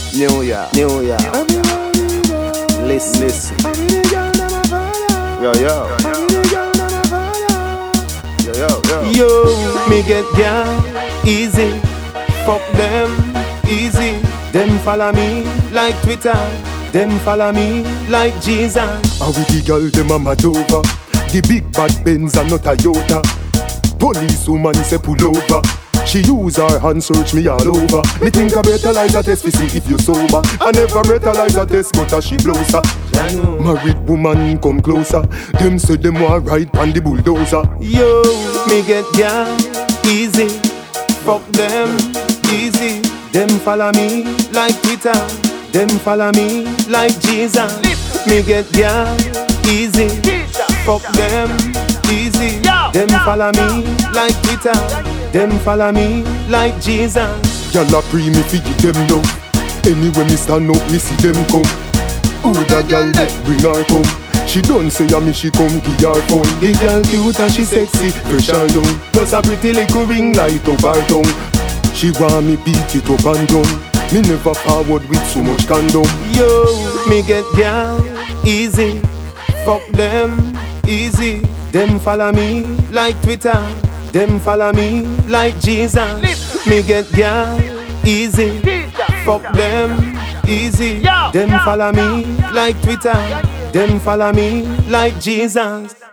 New York, New York. Listen. Yo. Yo, me get girl easy. Fuck them easy. Them follow me like Twitter. Them follow me like Jesus. And with the girl them a mad over. The big bad Benz and not a Toyota. Police woman say pull over. She use her hand search me all over. Me think I better like a test to see if you sober. I never better like a test but she blows her. Married woman come closer. Them say them want ride on the bulldozer. Yo, me get girl easy. Fuck them easy. Them follow me like Twitter. Them follow me like Jesus. Me get girl easy. Fuck them easy. Them follow me like Twitter. Them follow me like Jesus. Y'all a pre me fi give them love. Anyway me stand up, me see them come. Who that girl that bring her come? She don't say a me she come give her phone. The girl cute and she sexy, pressure down. Plus a pretty little ring light up her tongue. She want me beat it up and down. Me never forward with so much condom. Yo, me get girl easy. Fuck them easy. Them follow me like Twitter. Them follow me like Jesus. Me get girl easy. Fuck them easy. Them follow me like Twitter. Them follow me like Jesus.